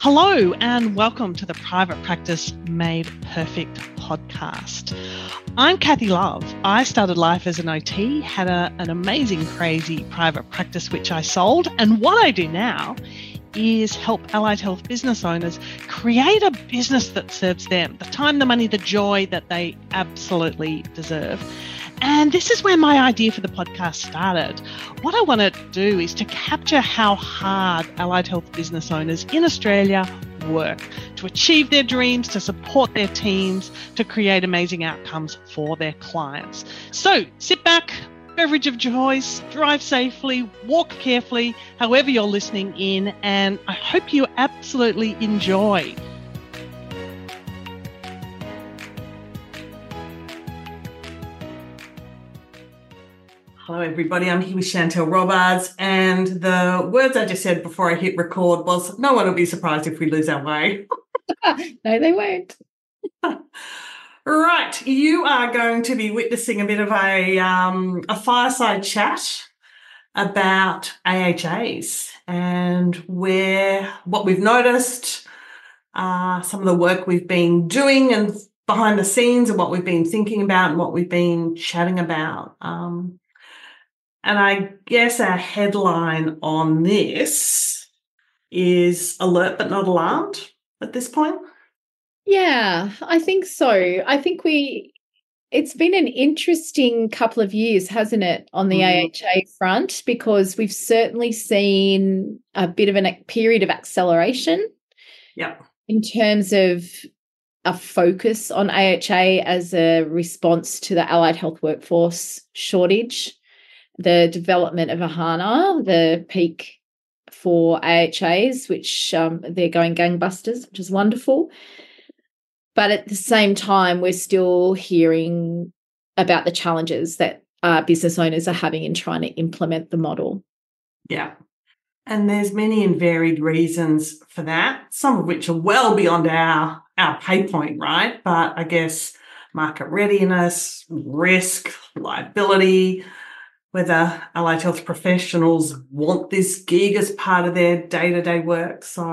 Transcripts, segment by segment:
Hello and welcome to the Private Practice Made Perfect podcast. I'm Kathy Love. I started life as an OT, had an amazing, crazy private practice which I sold, and what I do now is help allied health business owners create a business that serves them, the time, the money, the joy that they absolutely deserve. And this is where my idea for the podcast started. What I want to do is to capture how hard allied health business owners in Australia work to achieve their dreams, to support their teams, to create amazing outcomes for their clients. So sit back, beverage of choice, drive safely, walk carefully, however you're listening in, and I hope you absolutely enjoy. Hello, everybody. I'm here with Chantel Robards, and the words I just said before I hit record was, no one will be surprised if we lose our way. No, they won't. Right. You are going to be witnessing a bit of a fireside chat about AHAs and what we've noticed, some of the work we've been doing and behind the scenes and what we've been thinking about and what we've been chatting about. And I guess our headline on this is alert but not alarmed at this point. Yeah, I think so. I think it's been an interesting couple of years, hasn't it, on the AHA front, because we've certainly seen a bit of a period of acceleration. Yeah. In terms of a focus on AHA as a response to the allied health workforce shortage, the development of AHANA, the peak for AHAs, which they're going gangbusters, which is wonderful. But at the same time, we're still hearing about the challenges that business owners are having in trying to implement the model. Yeah. And there's many and varied reasons for that, some of which are well beyond our pay point, right? But I guess market readiness, risk, liability, whether allied health professionals want this gig as part of their day-to-day work. So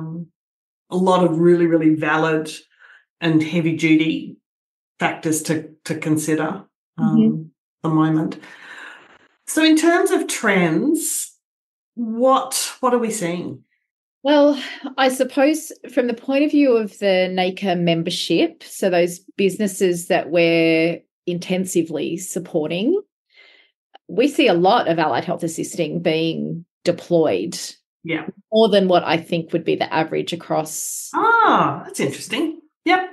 a lot of really, really valid and heavy-duty factors to consider at the moment. So in terms of trends, what are we seeing? Well, I suppose from the point of view of the NACA membership, so those businesses that we're intensively supporting, we see a lot of allied health assisting being deployed. Yeah. More than what I think would be the average across. Ah, that's interesting. Yep.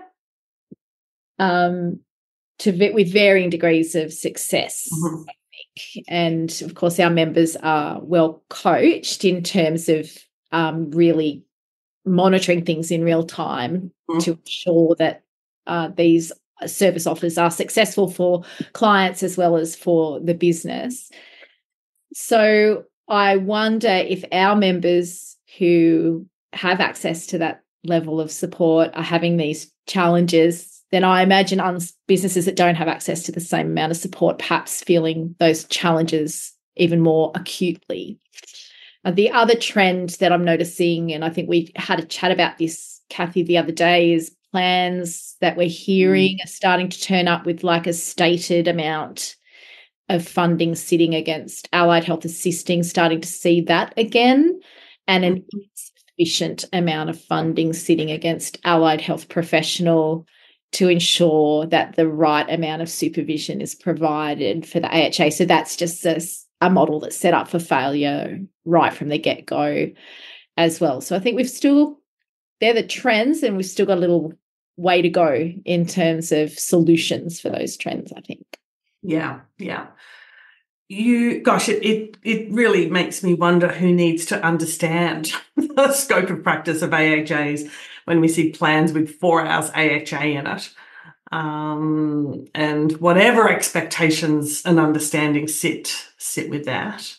With varying degrees of success, I think. And of course, our members are well coached in terms of really monitoring things in real time to ensure that these service offers are successful for clients as well as for the business. So I wonder if our members who have access to that level of support are having these challenges, then I imagine businesses that don't have access to the same amount of support perhaps feeling those challenges even more acutely. The other trend that I'm noticing, and I think we had a chat about this, Kathy, the other day, is plans that we're hearing are starting to turn up with like a stated amount of funding sitting against allied health assisting, starting to see that again, and an insufficient amount of funding sitting against allied health professional to ensure that the right amount of supervision is provided for the AHA. So that's just a model that's set up for failure right from the get-go as well. So I think they're the trends, and we've still got a little way to go in terms of solutions for those trends, I think. Yeah. It really makes me wonder who needs to understand the scope of practice of AHAs when we see plans with 4 hours AHA in it. And whatever expectations and understanding sit with that.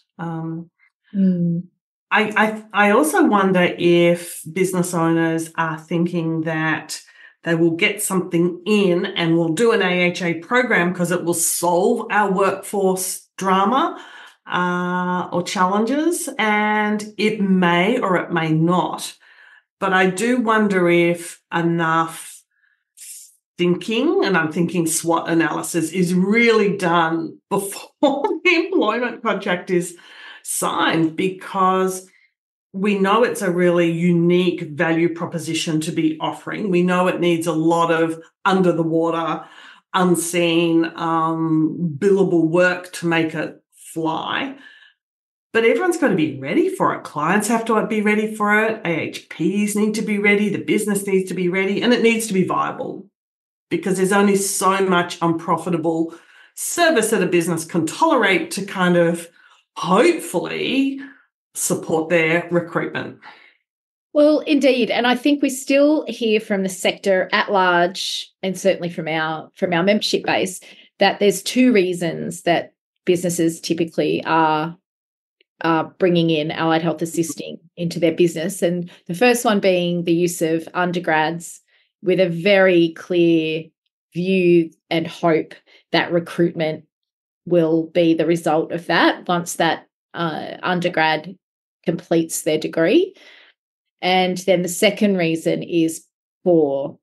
I also wonder if business owners are thinking that they will get something in and we'll do an AHA program because it will solve our workforce drama or challenges, and it may or it may not. But I do wonder if enough thinking, and I'm thinking SWOT analysis, is really done before the employment contract is signed, because we know it's a really unique value proposition to be offering. We know it needs a lot of under the water, unseen, billable work to make it fly. But everyone's got to be ready for it. Clients have to be ready for it. AHPs need to be ready. The business needs to be ready, and it needs to be viable, because there's only so much unprofitable service that a business can tolerate to kind of hopefully support their recruitment. Well, indeed. And I think we still hear from the sector at large, and certainly from our membership base, that there's two reasons that businesses typically are bringing in allied health assisting into their business. And the first one being the use of undergrads with a very clear view and hope that recruitment will be the result of that once that undergrad completes their degree. And then the second reason is for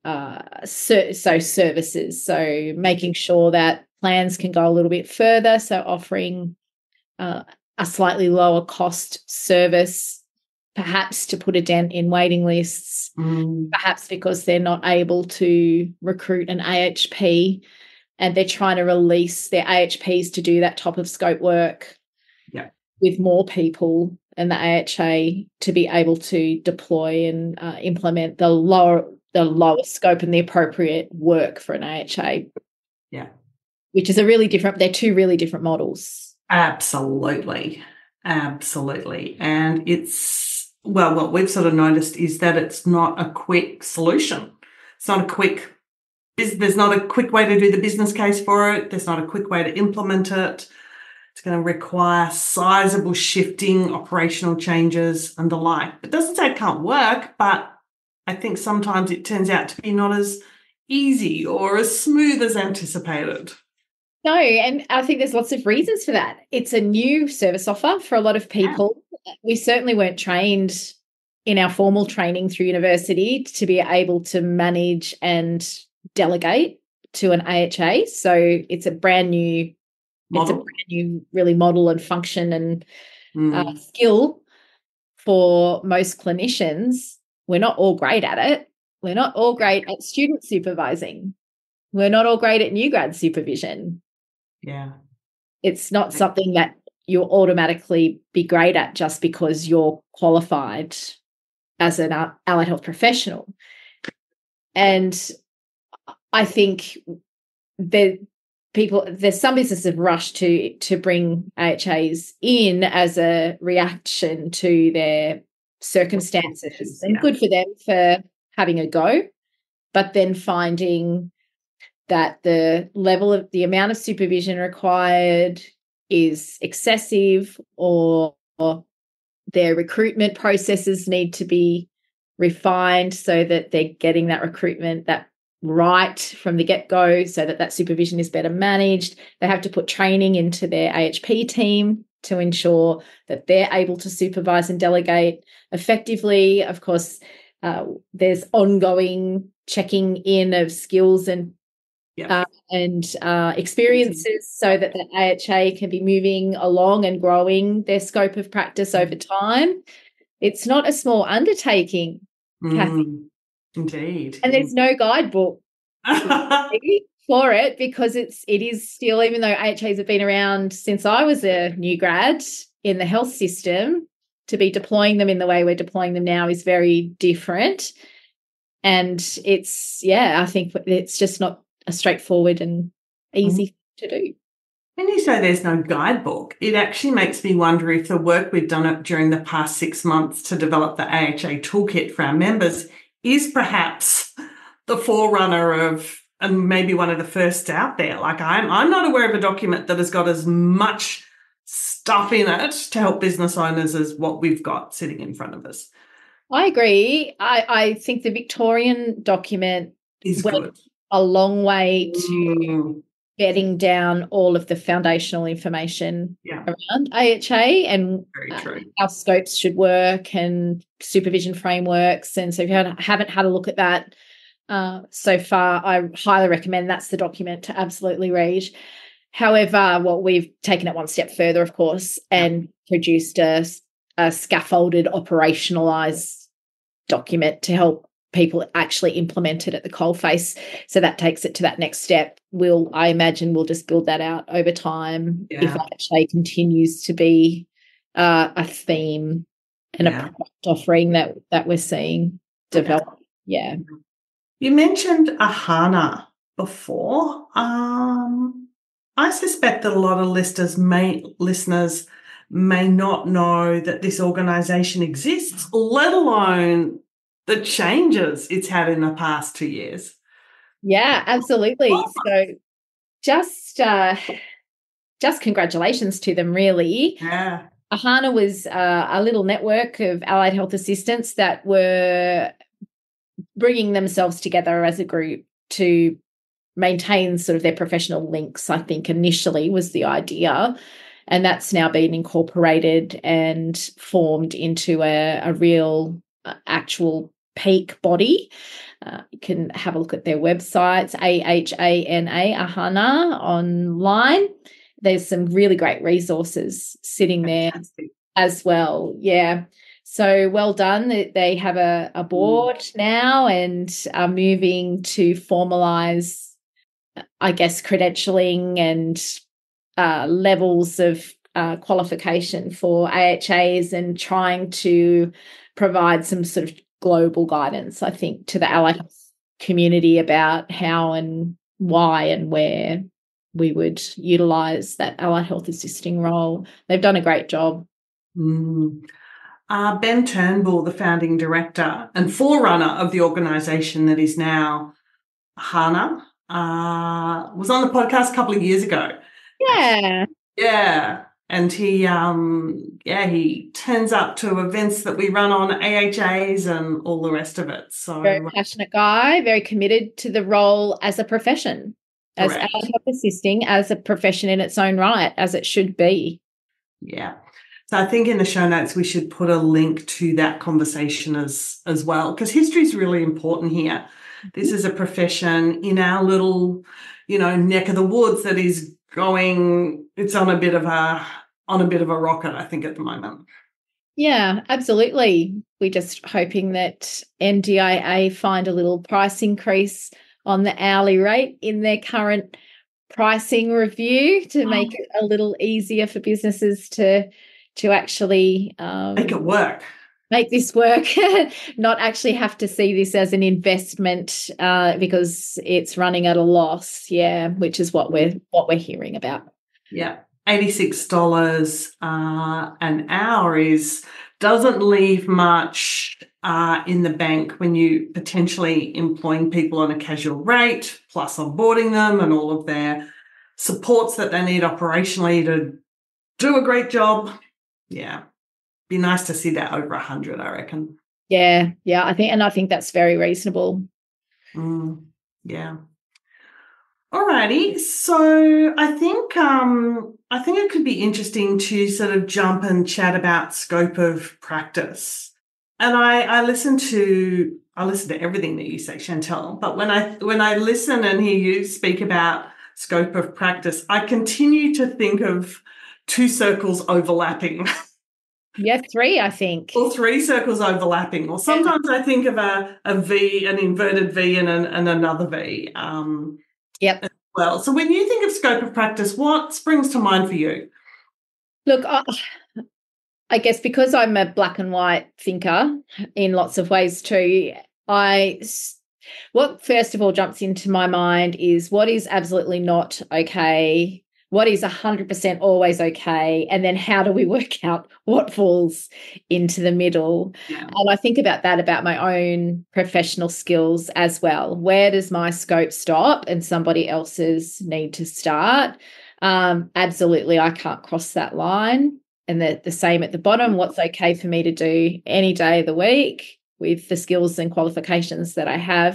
services, so making sure that plans can go a little bit further, so offering a slightly lower cost service, perhaps to put a dent in waiting lists, perhaps because they're not able to recruit an AHP and they're trying to release their AHPs to do that top of scope work with more people, and the AHA to be able to deploy and implement the lower scope and the appropriate work for an AHA. Yeah. Which is they're two really different models. Absolutely. And it's, well, what we've sort of noticed is that it's not a quick solution. There's not a quick way to do the business case for it. There's not a quick way to implement it. It's going to require sizable shifting, operational changes and the like. It doesn't say it can't work, but I think sometimes it turns out to be not as easy or as smooth as anticipated. No, and I think there's lots of reasons for that. It's a new service offer for a lot of people. Yeah. We certainly weren't trained in our formal training through university to be able to manage and delegate to an AHA. So it's a brand new really model and function and skill for most clinicians. We're not all great at it. We're not all great at student supervising. We're not all great at new grad supervision. Yeah. It's not something that you'll automatically be great at just because you're qualified as an allied health professional. And I think there's some businesses have rushed to bring AHAs in as a reaction to their circumstances, and good for them for having a go, but then finding that the amount of supervision required is excessive, or their recruitment processes need to be refined so that they're getting that recruitment that right from the get-go, so that supervision is better managed. They have to put training into their AHP team to ensure that they're able to supervise and delegate effectively. Of course, there's ongoing checking in of skills and experiences so that the AHA can be moving along and growing their scope of practice over time. It's not a small undertaking, Kathy. Indeed. And there's no guidebook for it, because it is still, even though AHAs have been around since I was a new grad in the health system, to be deploying them in the way we're deploying them now is very different. And I think it's just not a straightforward and easy thing to do. When you say there's no guidebook, it actually makes me wonder if the work we've done during the past 6 months to develop the AHA toolkit for our members is perhaps the forerunner of, and maybe one of the first out there. Like I'm not aware of a document that has got as much stuff in it to help business owners as what we've got sitting in front of us. I agree. I think the Victorian document is good. A long way to bedding down all of the foundational information Yeah. around AHA and Very true. how scopes should work and supervision frameworks. And so if you haven't had a look at that so far, I highly recommend that's the document to absolutely read. However, what we've taken it one step further, of course, and produced a scaffolded, operationalised document to help people actually implement it at the coalface. So that takes it to that next step. I imagine we'll just build that out over time if AHA continues to be a theme and a product offering that we're seeing develop. Yeah. You mentioned Ahana before. I suspect that a lot of listeners may not know that this organisation exists, let alone the changes it's had in the past 2 years. Yeah, absolutely. So just congratulations to them, really. Yeah. Ahana was a little network of allied health assistants that were bringing themselves together as a group to maintain sort of their professional links, I think initially was the idea. And that's now been incorporated and formed into a real actual peak body. You can have a look at their websites, AHANA, Ahana, online. There's some really great resources sitting there as well. Yeah. So well done. They have a board now and are moving to formalise, I guess, credentialing and levels of qualification for AHAs and trying to provide some sort of global guidance, I think, to the allied health community about how and why and where we would utilise that allied health assisting role. They've done a great job. Ben Turnbull, the founding director and forerunner of the organisation that is now Ahana, was on the podcast a couple of years ago. Yeah. Yeah. And he turns up to events that we run on AHAs and all the rest of it. So very passionate guy, very committed to the role as a profession, correct. As allied health assisting as a profession in its own right, as it should be. Yeah. So I think in the show notes we should put a link to that conversation as well, because history is really important here. This is a profession in our little, neck of the woods that is going. It's on a bit of a rocket, I think, at the moment. Yeah, absolutely. We're just hoping that NDIA find a little price increase on the hourly rate in their current pricing review to make it a little easier for businesses to actually make it work. Make this work, not actually have to see this as an investment because it's running at a loss. Yeah, which is what we're hearing about. Yeah, $86 an hour doesn't leave much in the bank when you potentially employing people on a casual rate, plus onboarding them and all of their supports that they need operationally to do a great job. Yeah. Be nice to see that over 100, I reckon. Yeah, I think that's very reasonable. Yeah. Alrighty. So I think it could be interesting to sort of jump and chat about scope of practice. And I listen to everything that you say, Chantel. But when I listen and hear you speak about scope of practice, I continue to think of two circles overlapping. Yeah, three, I think. Or three circles overlapping. Or sometimes I think of a V, an inverted V and another V. Yep. As well. So when you think of scope of practice, what springs to mind for you? Look, I guess because I'm a black and white thinker in lots of ways too, what first of all jumps into my mind is what is absolutely not okay, what is 100% always okay, and then how do we work out what falls into the middle? Yeah. And I think about that about my own professional skills as well. Where does my scope stop and somebody else's need to start? Absolutely, I can't cross that line. And the same at the bottom, what's okay for me to do any day of the week with the skills and qualifications that I have,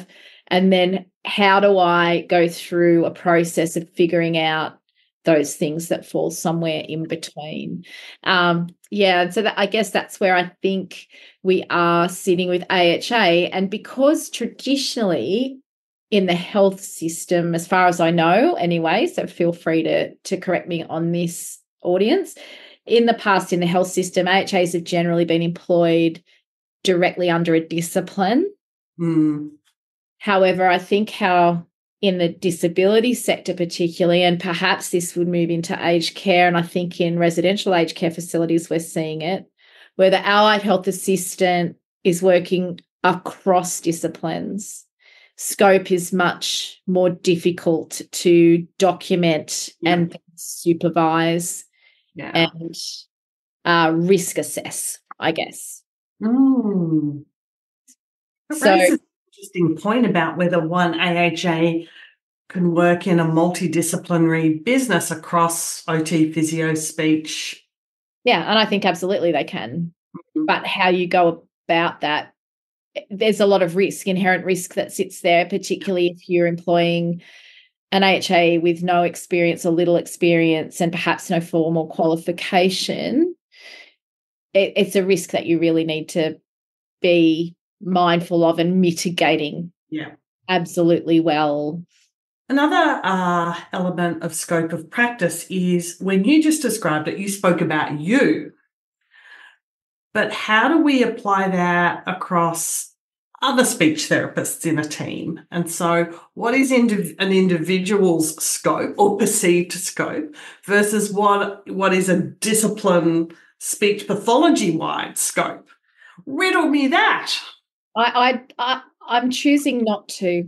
And then how do I go through a process of figuring out those things that fall somewhere in between? So I guess that's where I think we are sitting with AHA. And because traditionally in the health system, as far as I know anyway, so feel free to correct me on this, audience, in the past in the health system, AHAs have generally been employed directly under a discipline. However, I think how in the disability sector particularly, and perhaps this would move into aged care, and I think in residential aged care facilities we're seeing it, where the allied health assistant is working across disciplines. Scope is much more difficult to document and supervise and risk assess, I guess. That raises an interesting point about whether one AHA can work in a multidisciplinary business across OT, physio, speech. Yeah, and I think absolutely they can. But how you go about that, there's a lot of risk, inherent risk that sits there, particularly if you're employing an AHA with no experience or little experience and perhaps no formal qualification. It's a risk that you really need to be mindful of and mitigating absolutely well. Another element of scope of practice is when you just described it, you spoke about you. But how do we apply that across other speech therapists in a team? And so what is an individual's scope or perceived scope versus what is a discipline speech pathology-wide scope? Riddle me that. I'm choosing not to.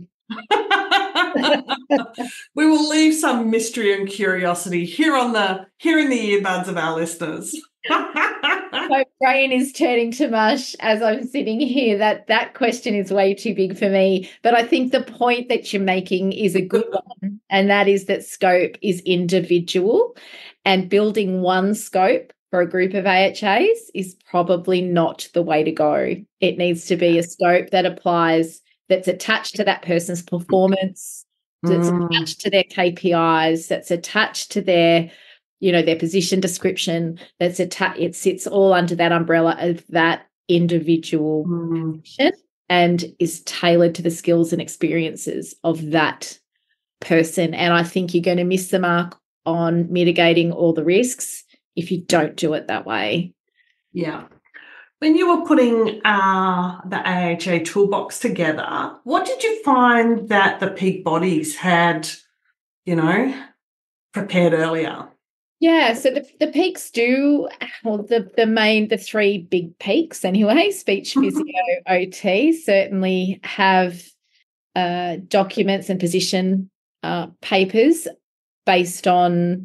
We will leave some mystery and curiosity here in the earbuds of our listeners. My brain is turning to mush as I'm sitting here. That question is way too big for me. But I think the point that you're making is a good one, and that is that scope is individual, and building one scope for a group of AHAs is probably not the way to go. It needs to be a scope that applies, that's attached to that person's performance, that's attached to their KPIs, that's attached to their position description, it sits all under that umbrella of that individual position and is tailored to the skills and experiences of that person. And I think you're going to miss the mark on mitigating all the risks if you don't do it that way. Yeah. When you were putting the AHA toolbox together, what did you find that the peak bodies had, prepared earlier? Yeah, so the peaks do, well, the three big peaks anyway, speech, physio, OT, certainly have documents and position papers based on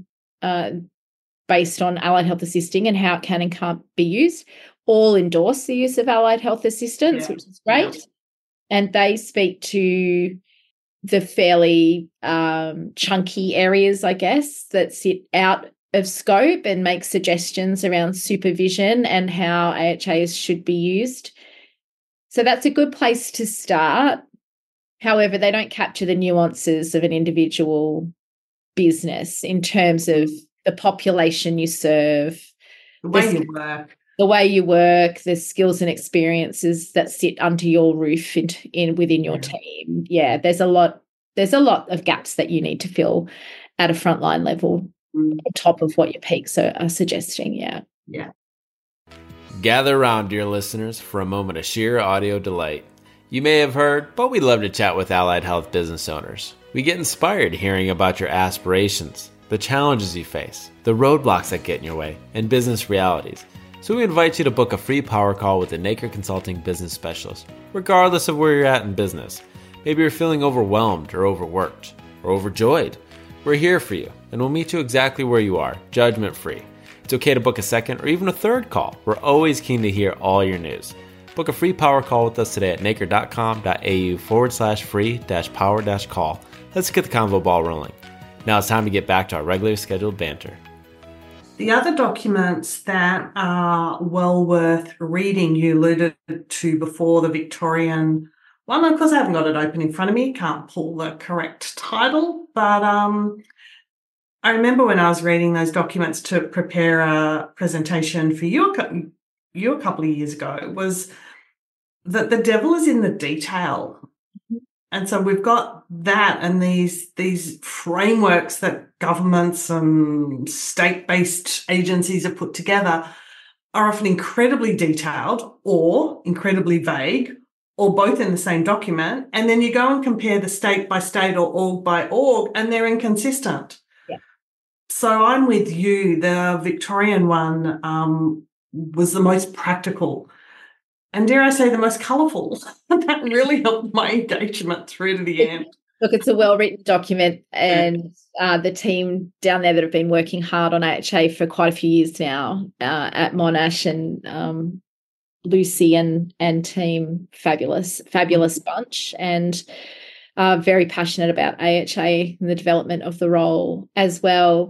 allied health assisting and how it can and can't be used. All endorse the use of allied health assistants, which is great. And they speak to the fairly chunky areas, I guess, that sit out of scope and make suggestions around supervision and how AHAs should be used. So that's a good place to start. However, they don't capture the nuances of an individual business in terms of the population you serve, the way you work, the skills and experiences that sit under your roof within your team. Yeah, there's a lot of gaps that you need to fill at a frontline level on top of what your peaks are suggesting. Yeah. Gather around, dear listeners, for a moment of sheer audio delight. You may have heard, but we love to chat with allied health business owners. We get inspired hearing about your aspirations, the challenges you face, the roadblocks that get in your way, and business realities. So we invite you to book a free power call with a Naker Consulting business specialist, regardless of where you're at in business. Maybe you're feeling overwhelmed or overworked or overjoyed. We're here for you, and we'll meet you exactly where you are, judgment-free. It's okay to book a second or even a third call. We're always keen to hear all your news. Book a free power call with us today at naker.com.au/free-power-call. Let's get the convo ball rolling. Now it's time to get back to our regularly scheduled banter. The other documents that are well worth reading, you alluded to before, the Victorian Well, of course, I haven't got it open in front of me. Can't pull the correct title. But I remember when I was reading those documents to prepare a presentation for you a couple of years ago, was that the devil is in the detail. And so we've got that, and these frameworks that governments and state-based agencies have put together are often incredibly detailed or incredibly vague, or both in the same document. And then you go and compare the state by state or org by org, and they're inconsistent. Yeah. So I'm with you. The Victorian one was the most practical, and dare I say, the most colourful. That really helped my engagement through to the end. Look, it's a well-written document, and the team down there that have been working hard on AHA for quite a few years now at Monash, and Lucy and team, fabulous bunch, and very passionate about AHA and the development of the role as well.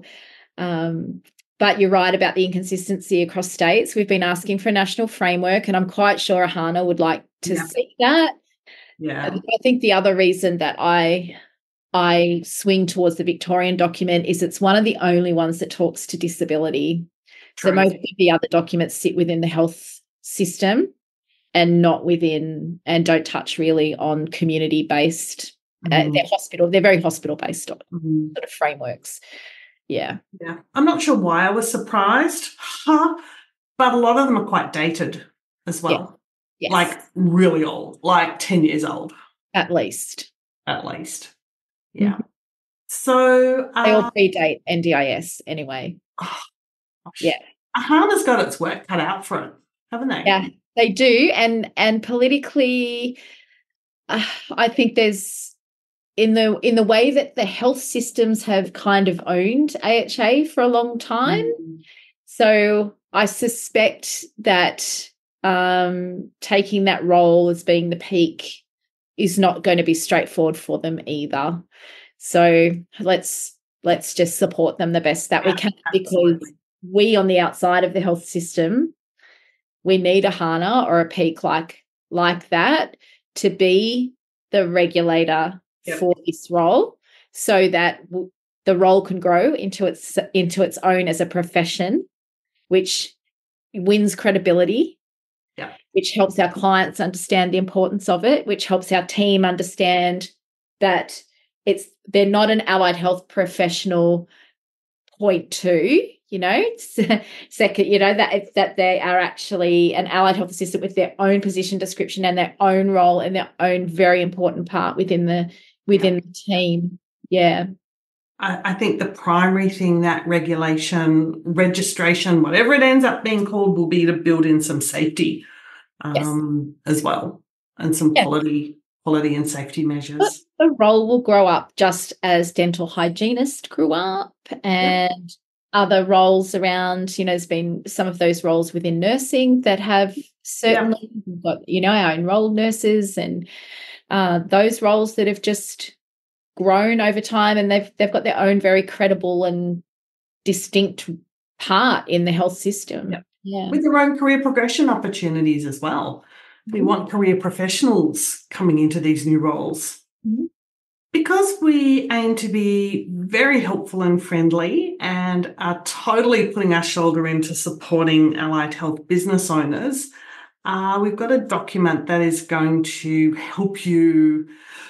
But you're right about the inconsistency across states. We've been asking for a national framework, and I'm quite sure AHANA would like to see that. Yeah. I think the other reason that I swing towards the Victorian document is it's one of the only ones that talks to disability. True. So most of the other documents sit within the health system and not within, and don't touch really on community-based. They're very hospital-based sort of frameworks. Yeah. Yeah. I'm not sure why I was surprised, but a lot of them are quite dated as well. Yeah. Yes. Like really old, like 10 years old. At least. Yeah. Mm-hmm. So they all predate NDIS anyway. Yeah. AHANA's got its work cut out for it, haven't they? Yeah, they do. And politically, I think there's in the way that the health systems have kind of owned AHA for a long time. So I suspect that taking that role as being the peak is not going to be straightforward for them either. So let's just support them the best that we can, because we on the outside of the health system, we need a AHANA or a peak like that to be the regulator for this role, so that the role can grow into its own as a profession, which wins credibility, which helps our clients understand the importance of it, which helps our team understand that they're not an allied health professional 0.2, second, that they are actually an allied health assistant with their own position description and their own role and their own very important part within the team. Yeah. I think the primary thing that registration, whatever it ends up being called, will be to build in some safety as well, and some quality and safety measures. But the role will grow up just as dental hygienist grew up, and other roles around, there's been some of those roles within nursing that have certainly got, our enrolled nurses and those roles that have just grown over time, and they've got their own very credible and distinct part in the health system. Yeah. With their own career progression opportunities as well. We want career professionals coming into these new roles. Mm-hmm. Because we aim to be very helpful and friendly and are totally putting our shoulder into supporting allied health business owners, we've got a document that is going to help you,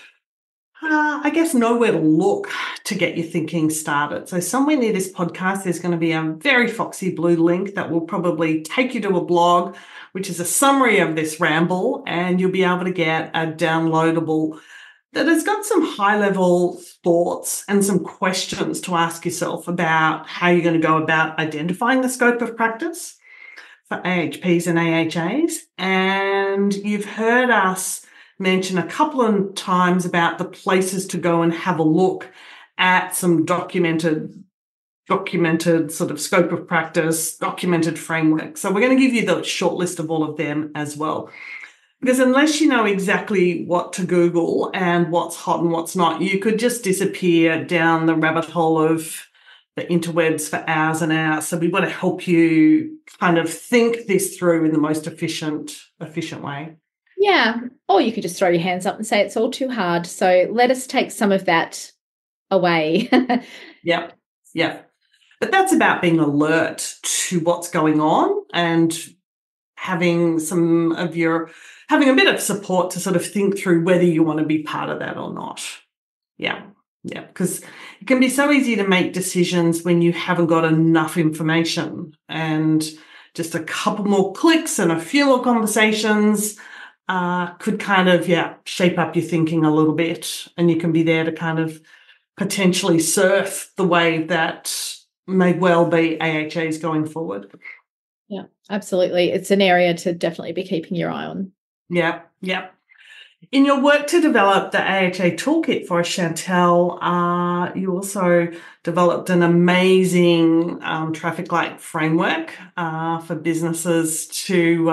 know where to look to get your thinking started. So somewhere near this podcast, there's going to be a very foxy blue link that will probably take you to a blog, which is a summary of this ramble, and you'll be able to get a downloadable that has got some high-level thoughts and some questions to ask yourself about how you're going to go about identifying the scope of practice for AHPs and AHAs. And you've heard us mention a couple of times about the places to go and have a look at some documented sort of scope of practice, documented framework. So we're going to give you the short list of all of them as well. Because unless you know exactly what to Google and what's hot and what's not, you could just disappear down the rabbit hole of the interwebs for hours and hours. So we want to help you kind of think this through in the most efficient way. Yeah. Or you could just throw your hands up and say it's all too hard. So let us take some of that away. Yeah. Yeah. But that's about being alert to what's going on and having a bit of support to sort of think through whether you want to be part of that or not. Yeah. Yeah. Because it can be so easy to make decisions when you haven't got enough information, and just a couple more clicks and a few more conversations could kind of, shape up your thinking a little bit, and you can be there to kind of potentially surf the wave that may well be AHAs going forward. Yeah, absolutely. It's an area to definitely be keeping your eye on. Yeah, yeah. In your work to develop the AHA toolkit for us, Chantel, you also developed an amazing traffic light framework for businesses to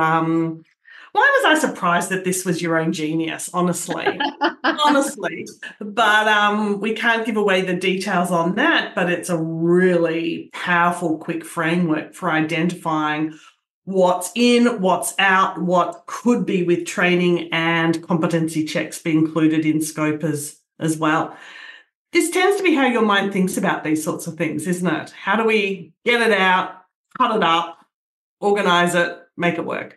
why was I surprised that this was your own genius, honestly? Honestly. But we can't give away the details on that, but it's a really powerful, quick framework for identifying what's in, what's out, what could be with training, and competency checks be included in scope as well. This tends to be how your mind thinks about these sorts of things, isn't it? How do we get it out, cut it up, organise it, make it work?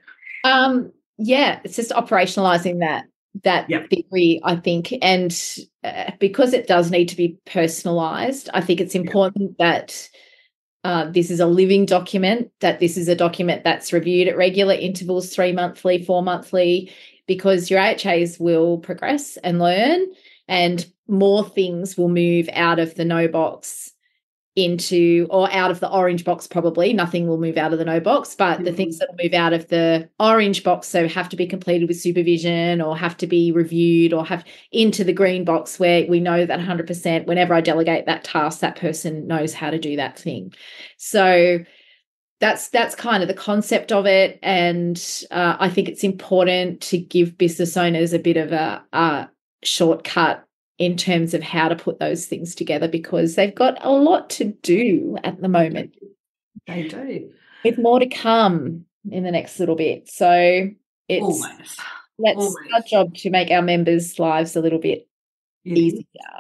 Yeah, it's just operationalizing that theory, I think. And because it does need to be personalized, I think it's important that this is a living document, that this is a document that's reviewed at regular intervals, 3 monthly, 4 monthly, because your AHAs will progress and learn, and more things will move out of the no box into, or out of the orange box probably. Nothing will move out of the no box, but the things that will move out of the orange box, so have to be completed with supervision or have to be reviewed, or have into the green box where we know that 100% whenever I delegate that task, that person knows how to do that thing. So that's kind of the concept of it. And I think it's important to give business owners a bit of a shortcut in terms of how to put those things together, because they've got a lot to do at the moment. They do. With more to come in the next little bit. So it's our job to make our members' lives a little bit easier.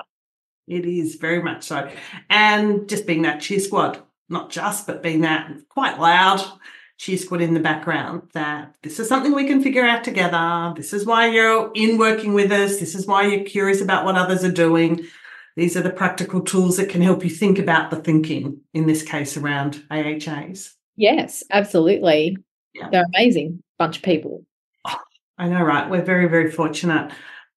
It is very much so. And just being that cheer squad, not just, but being that quite loud cheer squad in the background, that this is something we can figure out together. This is why you're in working with us. This is why you're curious about what others are doing. These are the practical tools that can help you think about the thinking, in this case, around AHAs. Yes, absolutely. Yeah. They're amazing bunch of people. Oh, I know, right? We're very, very fortunate.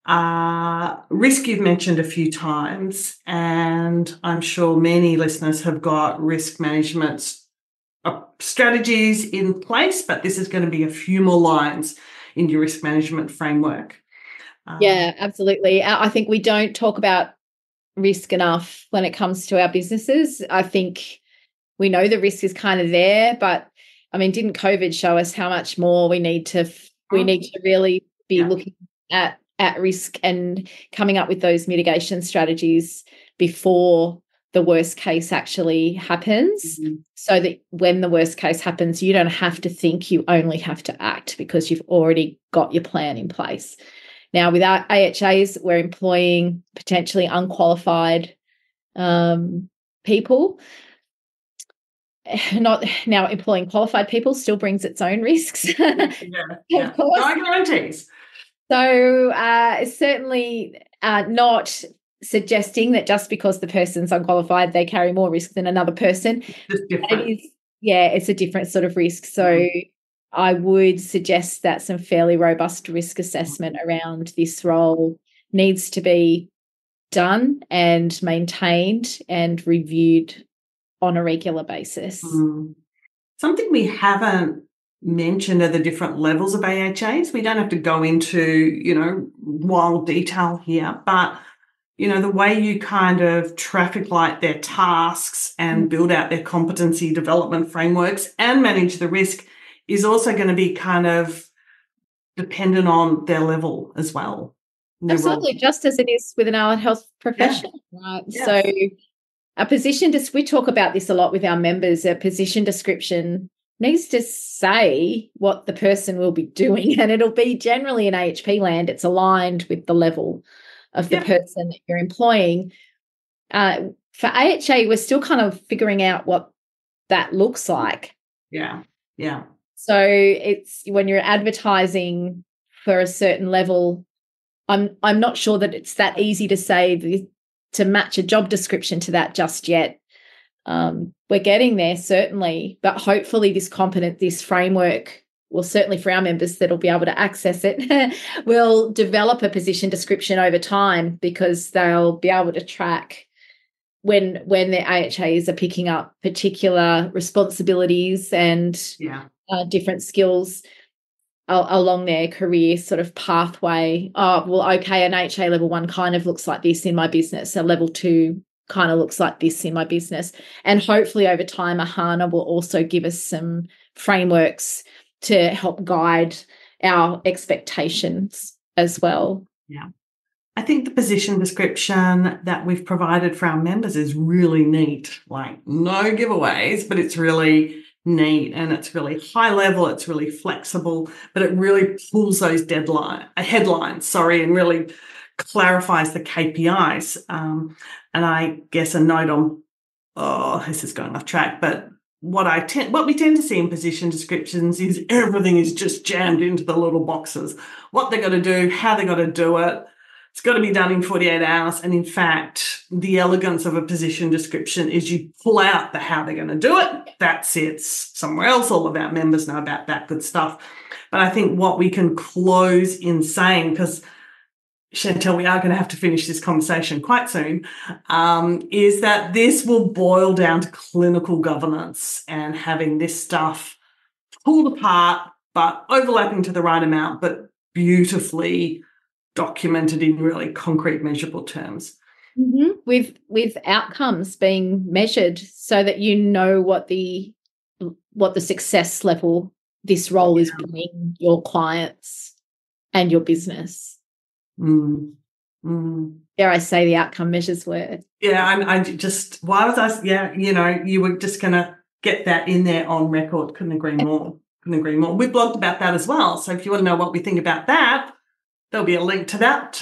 Risk you've mentioned a few times, and I'm sure many listeners have got risk management strategies in place, but this is going to be a few more lines in your risk management framework. Yeah, absolutely. I think we don't talk about risk enough when it comes to our businesses. I think we know the risk is kind of there, but I mean, didn't COVID show us how much more we need to really be looking at risk and coming up with those mitigation strategies before the worst case actually happens, so that when the worst case happens, you don't have to think, you only have to act, because you've already got your plan in place. Now, with our AHAs, we're employing potentially unqualified people. Not now, employing qualified people still brings its own risks. Of course. No guarantees. So certainly not suggesting that just because the person's unqualified, they carry more risk than another person. It's a different sort of risk. So I would suggest that some fairly robust risk assessment around this role needs to be done and maintained and reviewed on a regular basis. Something we haven't mentioned are the different levels of AHAs. We don't have to go into, wild detail here, but the way you kind of traffic light their tasks and build out their competency development frameworks and manage the risk is also going to be kind of dependent on their level as well. Absolutely, just as it is with an allied health professional, right? Yes. So we talk about this a lot with our members, a position description needs to say what the person will be doing, and it'll be generally in AHP land, it's aligned with the level of the person that you're employing. For AHA, we're still kind of figuring out what that looks like. Yeah. So it's when you're advertising for a certain level, I'm not sure that it's that easy to say to match a job description to that just yet. We're getting there, certainly, but hopefully this framework will, certainly for our members that'll be able to access it, will develop a position description over time, because they'll be able to track when their AHAs are picking up particular responsibilities and different skills along their career sort of pathway. Oh, well, okay, an AHA level 1 kind of looks like this in my business. A level 2 kind of looks like this in my business. And hopefully over time, AHANA will also give us some frameworks to help guide our expectations as well. Yeah. I think the position description that we've provided for our members is really neat. Like, no giveaways, but it's really neat, and it's really high level, it's really flexible, but it really pulls those headlines, and really clarifies the KPIs. And I guess a note on, this is going off track, but what we tend to see in position descriptions is everything is just jammed into the little boxes. What they got to do, how they got to do it. It's got to be done in 48 hours. And in fact, the elegance of a position description is you pull out the how they're going to do it. That sits somewhere else. All of our members know about that good stuff. But I think what we can close in saying, because Chantel, we are going to have to finish this conversation quite soon, is that this will boil down to clinical governance and having this stuff pulled apart, but overlapping to the right amount, but beautifully documented in really concrete, measurable terms. Mm-hmm. With outcomes being measured, so that you know what the success level this role is bringing your clients and your business. Dare I say the outcome measures word? Yeah, I just, why was I? Yeah, you were just going to get that in there on record. Couldn't agree more. We blogged about that as well. So if you want to know what we think about that, there'll be a link to that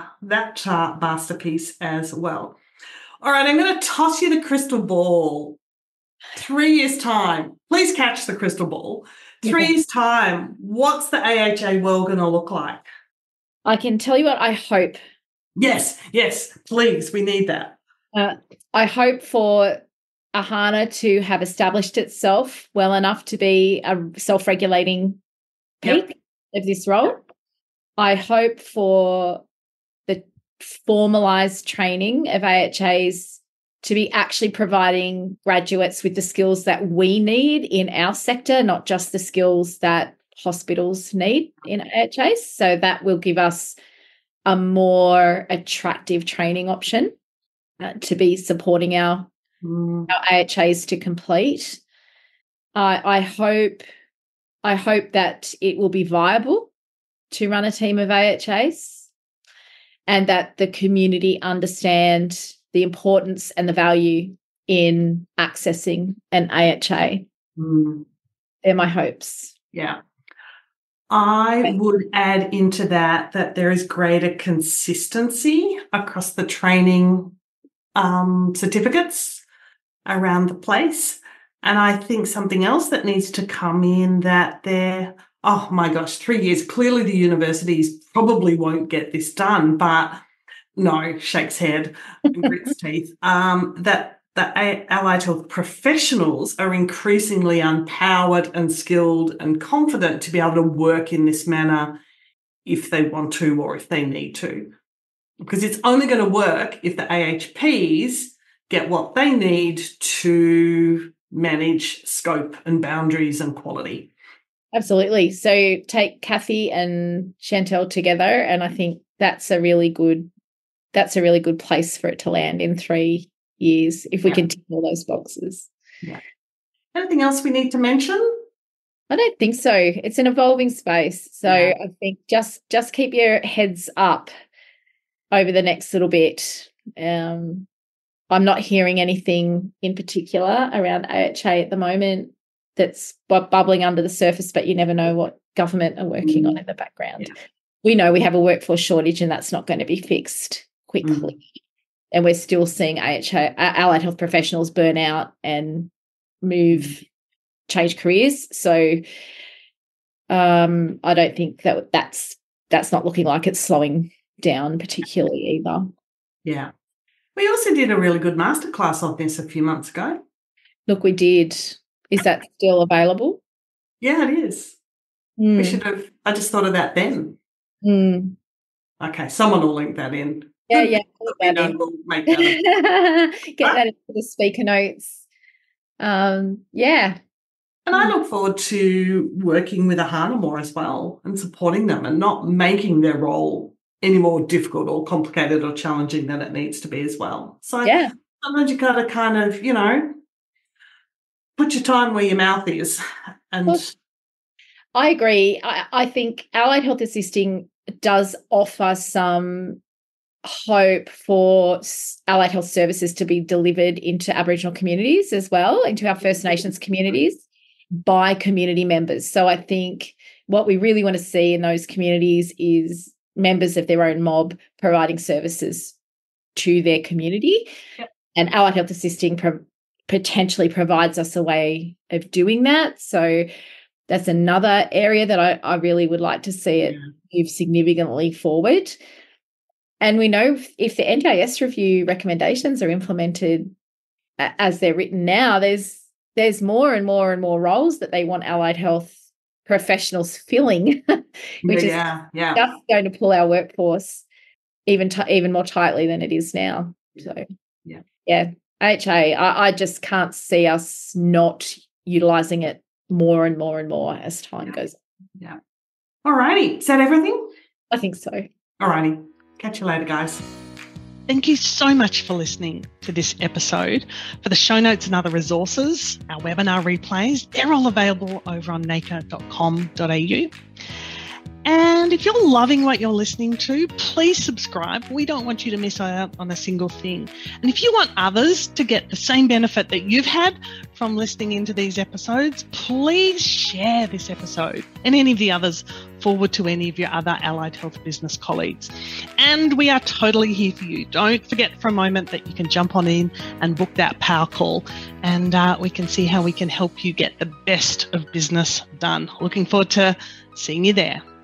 masterpiece as well. All right, I'm going to toss you the crystal ball. 3 years' time, please catch the crystal ball. 3 years' time, what's the AHA world going to look like? I can tell you what I hope. Yes, please, we need that. I hope for AHANA to have established itself well enough to be a self-regulating peak of this role. I hope for the formalised training of AHAs to be actually providing graduates with the skills that we need in our sector, not just the skills that hospitals need in AHAs. So that will give us a more attractive training option to be supporting our AHAs to complete. I hope that it will be viable to run a team of AHAs, and that the community understand the importance and the value in accessing an AHA. They're my hopes. Yeah. I would add into that there is greater consistency across the training certificates around the place. And I think something else that needs to come in, that oh my gosh, 3 years. Clearly the universities probably won't get this done, but no, shakes head and grits teeth, that the allied health professionals are increasingly empowered and skilled and confident to be able to work in this manner if they want to or if they need to. Because it's only going to work if the AHPs get what they need to manage scope and boundaries and quality. Absolutely. So take Kathy and Chantel together, and I think that's a really good place for it to land in 3 years if we can tick all those boxes. Yeah. Anything else we need to mention? I don't think so. It's an evolving space. So I think just keep your heads up over the next little bit. I'm not hearing anything in particular around AHA at the moment that's bubbling under the surface, but you never know what government are working on in the background. Yeah. We know we have a workforce shortage and that's not going to be fixed quickly. And we're still seeing allied health professionals burn out and change careers. So I don't think that's not looking like it's slowing down particularly either. Yeah. We also did a really good masterclass on this a few months ago. Look, we did. Is that still available? Yeah, it is. We should have. I just thought of that then. Okay, someone will link that in. Yeah. We'll make that Get that into the speaker notes. Yeah. And I look forward to working with Ahana more as well and supporting them and not making their role any more difficult or complicated or challenging than it needs to be as well. So sometimes you got to kind of, put your time where your mouth is. And I agree. I think allied health assisting does offer some hope for allied health services to be delivered into Aboriginal communities as well, into our First Nations communities by community members. So I think what we really want to see in those communities is members of their own mob providing services to their community. Yep. And allied health assisting potentially provides us a way of doing that. So that's another area that I really would like to see it move significantly forward. And we know if the NDIS review recommendations are implemented as they're written now, there's more and more and more roles that they want allied health professionals filling, which is just going to pull our workforce even more tightly than it is now. So, AHA, I just can't see us not utilising it more and more and more as time goes on. Yeah. All righty. Is that everything? I think so. All righty. Catch you later, guys. Thank you so much for listening to this episode. For the show notes and other resources, our webinar replays, they're all available over on nacre.com.au. And if you're loving what you're listening to, please subscribe. We don't want you to miss out on a single thing. And if you want others to get the same benefit that you've had from listening into these episodes, please share this episode and any of the others forward to any of your other allied health business colleagues. And we are totally here for you. Don't forget for a moment that you can jump on in and book that power call, and we can see how we can help you get the best of business done. Looking forward to seeing you there.